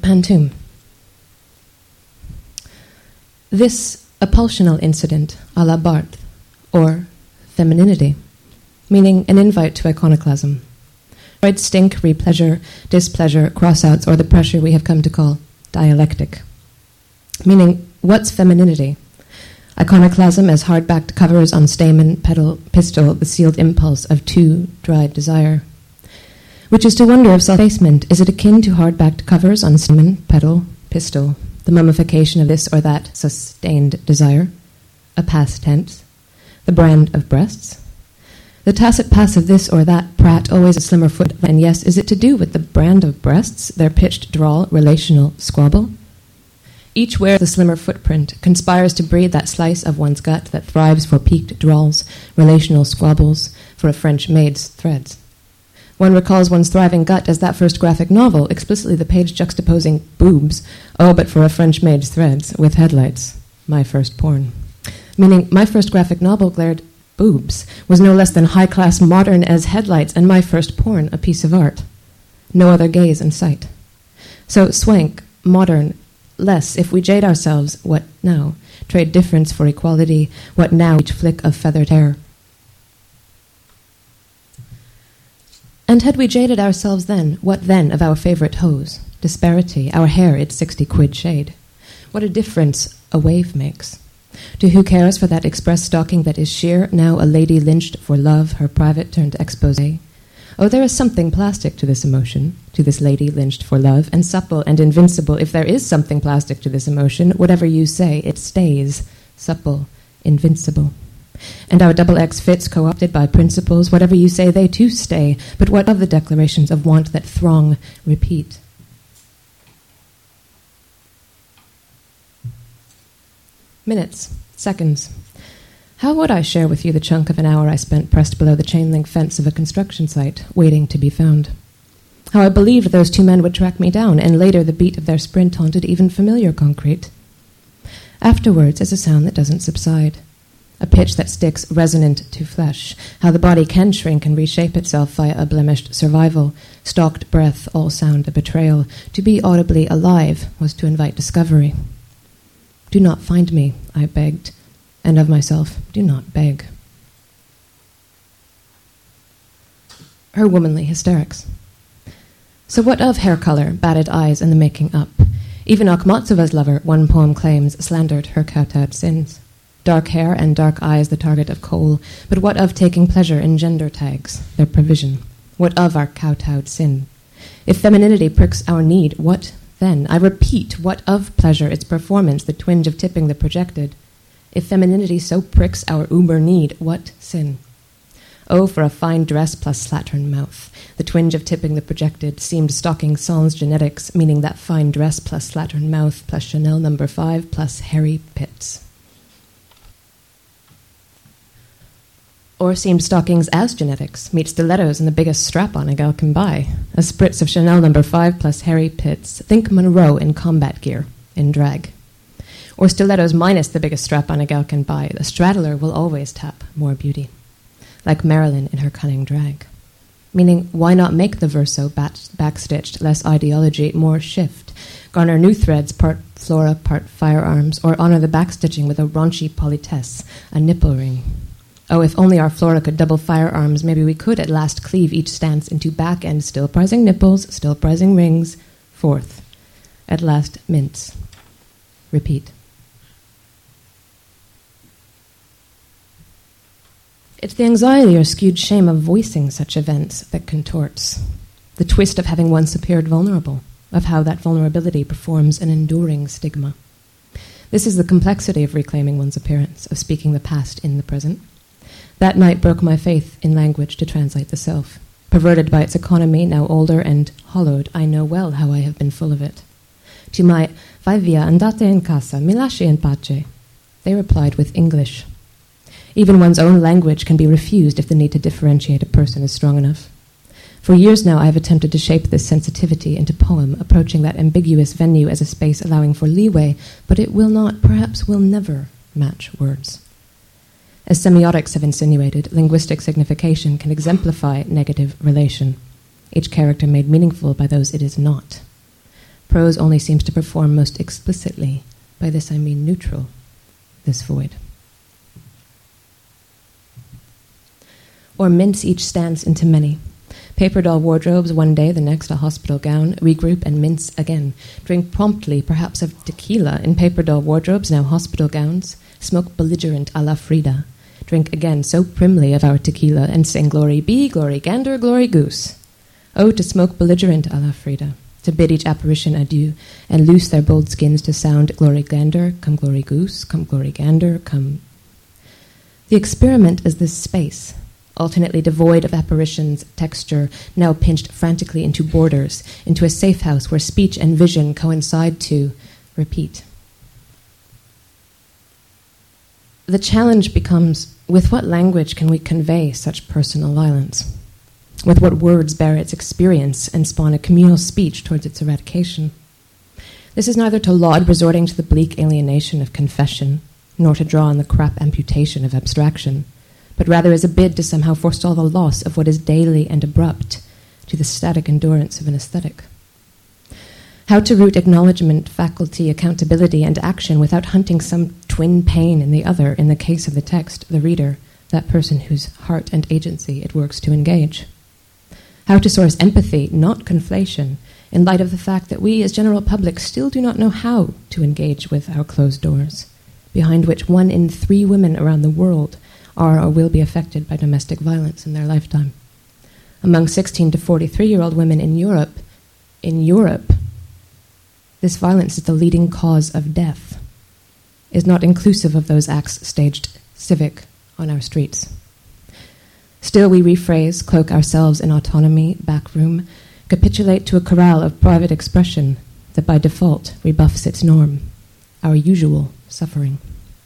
Pantoum. This a pulsional incident a la Barthes, or femininity, meaning an invite to iconoclasm. Freud stink, re-pleasure, displeasure, cross-outs, or the pressure we have come to call dialectic. Meaning, what's femininity? Iconoclasm as hard-backed covers on stamen, petal, pistil, the sealed impulse of too dried desire. Which is to wonder of self-effacement. Is it akin to hard-backed covers on stamen, petal, pistil, the mummification of this or that sustained desire? A past tense? The brand of breasts? The tacit pass of this or that prat, always a slimmer foot, and yes, is it to do with the brand of breasts, their pitched drawl, relational squabble? Each wears the slimmer footprint, conspires to breed that slice of one's gut that thrives for peaked drawls, relational squabbles, for a French maid's threads. One recalls one's thriving gut as that first graphic novel, explicitly the page juxtaposing boobs, oh, but for a French maid's threads, with headlights, my first porn. Meaning, my first graphic novel glared boobs, was no less than high-class modern as headlights, and my first porn a piece of art. No other gaze in sight. So swank, modern, less, if we jade ourselves, what now? Trade difference for equality, what now? Each flick of feathered hair. And had we jaded ourselves then, what then of our favorite hose? Disparity, our hair its 60 quid shade. What a difference a wave makes. To who cares for that express stocking that is sheer, now a lady lynched for love, her private turned expose? Oh, there is something plastic to this emotion, to this lady lynched for love, and supple and invincible. If there is something plastic to this emotion, whatever you say, it stays supple, invincible. And our double X fits co-opted by principles, whatever you say, they too stay. But what of the declarations of want that throng, repeat? Minutes, seconds. How would I share with you the chunk of an hour I spent pressed below the chain-link fence of a construction site, waiting to be found? How I believed those two men would track me down, and later the beat of their sprint haunted even familiar concrete. Afterwards is a sound that doesn't subside, a pitch that sticks resonant to flesh, how the body can shrink and reshape itself via a blemished survival, stalked breath, all sound a betrayal. To be audibly alive was to invite discovery. Do not find me, I begged, and of myself, do not beg. Her womanly hysterics. So what of hair color, batted eyes, and the making up? Even Akhmatzova's lover, one poem claims, slandered her kowtowed sins. Dark hair and dark eyes the target of coal, but what of taking pleasure in gender tags, their provision? What of our kowtowed sin? If femininity pricks our need, what then? I repeat, what of pleasure, its performance, the twinge of tipping the projected? If femininity so pricks our uber need, what sin? Oh, for a fine dress plus slattern mouth. The twinge of tipping the projected seemed stalking sans genetics, meaning that fine dress plus slattern mouth plus Chanel No. 5 plus hairy pits. Or seemed stockings as genetics, meet stilettos and the biggest strap-on a gal can buy. A spritz of Chanel No. 5 plus hairy pits. Think Monroe in combat gear, in drag. Or stilettos minus the biggest strap-on a gal can buy. The straddler will always tap more beauty. Like Marilyn in her cunning drag. Meaning, why not make the verso backstitched, less ideology, more shift? Garner new threads, part flora, part firearms, or honor the backstitching with a raunchy politesse, a nipple ring. Oh, if only our flora could double firearms, maybe we could at last cleave each stance into back-end, still prizing nipples, still prizing rings. Fourth, at last mints. Repeat. It's the anxiety or skewed shame of voicing such events that contorts. The twist of having once appeared vulnerable, of how that vulnerability performs an enduring stigma. This is the complexity of reclaiming one's appearance, of speaking the past in the present. That night broke my faith in language to translate the self. Perverted by its economy, now older and hollowed, I know well how I have been full of it. To my "Vai via, andate in casa, mi lasci in pace," they replied with English. Even one's own language can be refused if the need to differentiate a person is strong enough. For years now I have attempted to shape this sensitivity into poem, approaching that ambiguous venue as a space allowing for leeway, but it will not, perhaps will never, match words. As semiotics have insinuated, linguistic signification can exemplify negative relation, each character made meaningful by those it is not. Prose only seems to perform most explicitly, by this I mean neutral, this void. Or mince each stance into many. Paper doll wardrobes one day, the next a hospital gown, regroup and mince again. Drink promptly, perhaps of tequila in paper doll wardrobes, now hospital gowns. Smoke belligerent a la Frida. Drink again so primly of our tequila and sing glory bee, glory gander, glory goose. Oh, to smoke belligerent a la Frida, to bid each apparition adieu, and loose their bold skins to sound glory gander, come glory goose, come glory gander, come. The experiment is this space, alternately devoid of apparitions, texture, now pinched frantically into borders, into a safe house where speech and vision coincide to repeat. The challenge becomes, with what language can we convey such personal violence? With what words bear its experience and spawn a communal speech towards its eradication? This is neither to laud resorting to the bleak alienation of confession, nor to draw on the crap amputation of abstraction, but rather as a bid to somehow forestall the loss of what is daily and abrupt to the static endurance of an aesthetic. How to root acknowledgement, faculty, accountability, and action without hunting some twin pain in the other, in the case of the text, the reader, that person whose heart and agency it works to engage. How to source empathy, not conflation, in light of the fact that we as general public still do not know how to engage with our closed doors, behind which 1 in 3 women around the world are or will be affected by domestic violence in their lifetime. Among 16 to 43-year-old women in Europe, this violence is the leading cause of death, is not inclusive of those acts staged civic on our streets. Still we rephrase, cloak ourselves in autonomy, backroom, capitulate to a corral of private expression that by default rebuffs its norm, our usual suffering.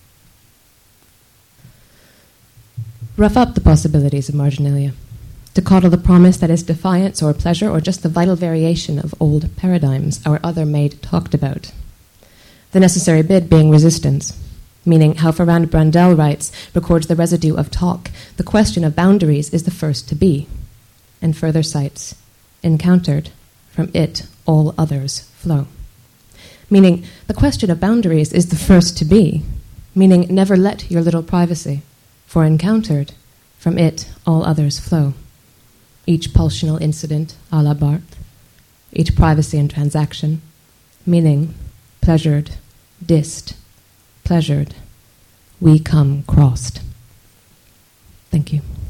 Rough up the possibilities of marginalia, to coddle the promise that is defiance or pleasure or just the vital variation of old paradigms our other maid talked about. The necessary bid being resistance, meaning how Ferrand Brandel writes, records the residue of talk, the question of boundaries is the first to be, and further cites, encountered, from it all others flow. Meaning, the question of boundaries is the first to be, meaning never let your little privacy, for encountered, from it all others flow. Each pulsional incident a la Barthes, each privacy and transaction, meaning, pleasured, dissed, pleasured, we come crossed. Thank you.